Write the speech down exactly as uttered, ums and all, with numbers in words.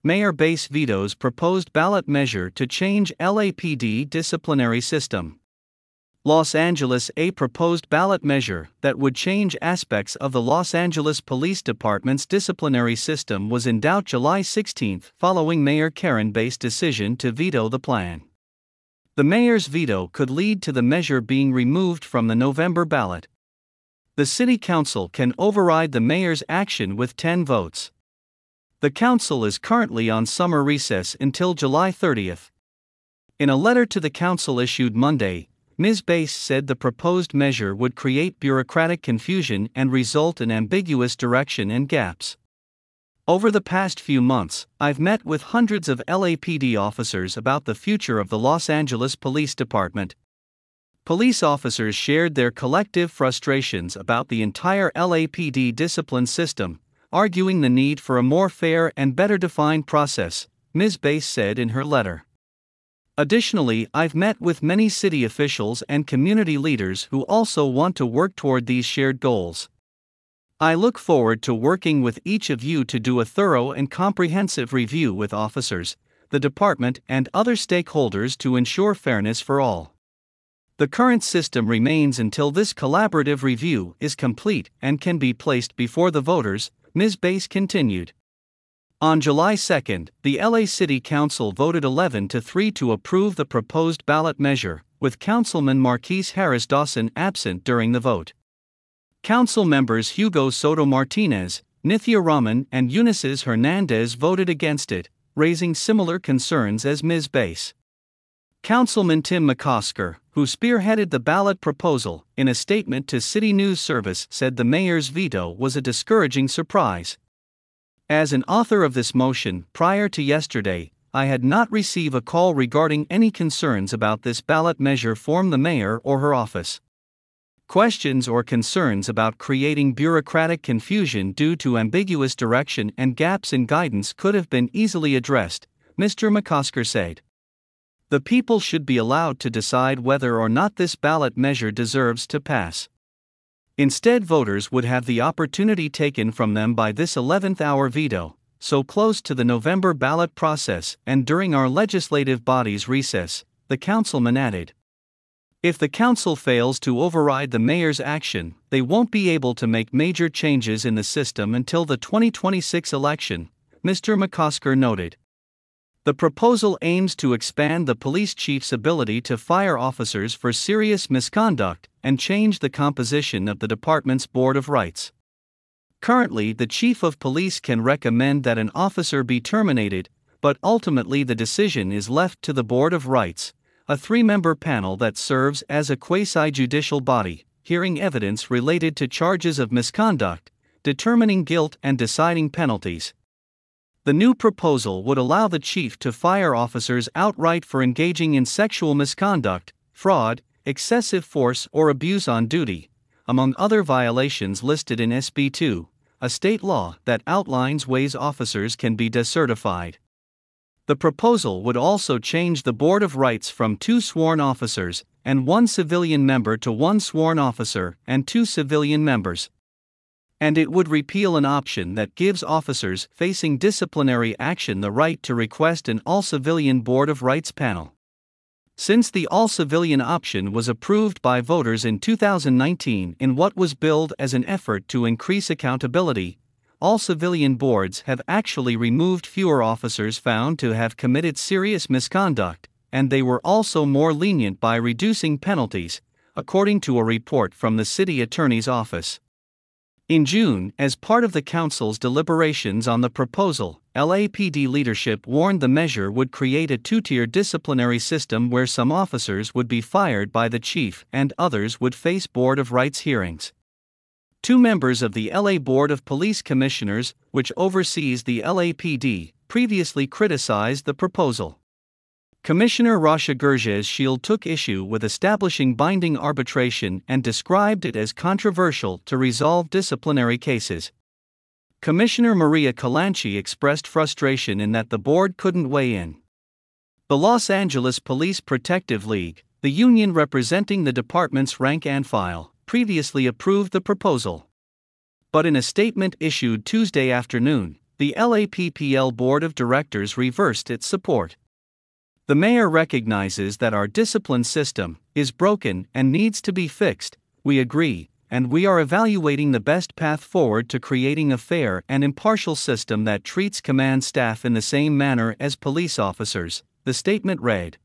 Mayor Bass vetoes proposed ballot measure to change L A P D disciplinary system. Los Angeles. A proposed ballot measure that would change aspects of the Los Angeles Police Department's disciplinary system was in doubt July sixteenth following Mayor Karen Bass' decision to veto the plan. The mayor's veto could lead to the measure being removed from the November ballot. The city council can override the mayor's action with ten votes. The council is currently on summer recess until July thirtieth. In a letter to the council issued Monday, Miz Bass said the proposed measure would create bureaucratic confusion and result in ambiguous direction and gaps. Over the past few months, I've met with hundreds of L A P D officers about the future of the Los Angeles Police Department. Police officers shared their collective frustrations about the entire L A P D discipline system, arguing the need for a more fair and better defined process, Miz Bass said in her letter. Additionally, I've met with many city officials and community leaders who also want to work toward these shared goals. I look forward to working with each of you to do a thorough and comprehensive review with officers, the department, and other stakeholders to ensure fairness for all. The current system remains until this collaborative review is complete and can be placed before the voters, Miz Bass continued. On July second, the L A City Council voted eleven to three to approve the proposed ballot measure, with Councilman Marquise Harris Dawson absent during the vote. Council members Hugo Soto Martinez, Nithya Raman, and Ulises Hernandez voted against it, raising similar concerns as Miz Bass. Councilman Tim McCosker, who spearheaded the ballot proposal, in a statement to City News Service said the mayor's veto was a discouraging surprise. As an author of this motion, prior to yesterday, I had not received a call regarding any concerns about this ballot measure from the mayor or her office. Questions or concerns about creating bureaucratic confusion due to ambiguous direction and gaps in guidance could have been easily addressed, Mister McCosker said. The people should be allowed to decide whether or not this ballot measure deserves to pass. Instead, voters would have the opportunity taken from them by this eleventh hour veto, so close to the November ballot process and during our legislative body's recess, the councilman added. If the council fails to override the mayor's action, they won't be able to make major changes in the system until the twenty twenty-six election, Mister McCosker noted. The proposal aims to expand the police chief's ability to fire officers for serious misconduct and change the composition of the department's Board of Rights. Currently, the chief of police can recommend that an officer be terminated, but ultimately the decision is left to the Board of Rights, a three-member panel that serves as a quasi-judicial body, hearing evidence related to charges of misconduct, determining guilt and deciding penalties. The new proposal would allow the chief to fire officers outright for engaging in sexual misconduct, fraud, excessive force or abuse on duty, among other violations listed in S B two, a state law that outlines ways officers can be decertified. The proposal would also change the Board of Rights from two sworn officers and one civilian member to one sworn officer and two civilian members. And it would repeal an option that gives officers facing disciplinary action the right to request an all-civilian Board of Rights panel. Since the all-civilian option was approved by voters in two thousand nineteen in what was billed as an effort to increase accountability, all-civilian boards have actually removed fewer officers found to have committed serious misconduct, and they were also more lenient by reducing penalties, according to a report from the city attorney's office. In June, as part of the council's deliberations on the proposal, L A P D leadership warned the measure would create a two-tier disciplinary system where some officers would be fired by the chief and others would face Board of Rights hearings. Two members of the L A Board of Police Commissioners, which oversees the L A P D, previously criticized the proposal. Commissioner Rasha Gurges Shield took issue with establishing binding arbitration and described it as controversial to resolve disciplinary cases. Commissioner Maria Calanchi expressed frustration in that the board couldn't weigh in. The Los Angeles Police Protective League, the union representing the department's rank and file, previously approved the proposal. But in a statement issued Tuesday afternoon, the the L A P P L Board of Directors reversed its support. The mayor recognizes that our discipline system is broken and needs to be fixed. We agree, and we are evaluating the best path forward to creating a fair and impartial system that treats command staff in the same manner as police officers, the statement read.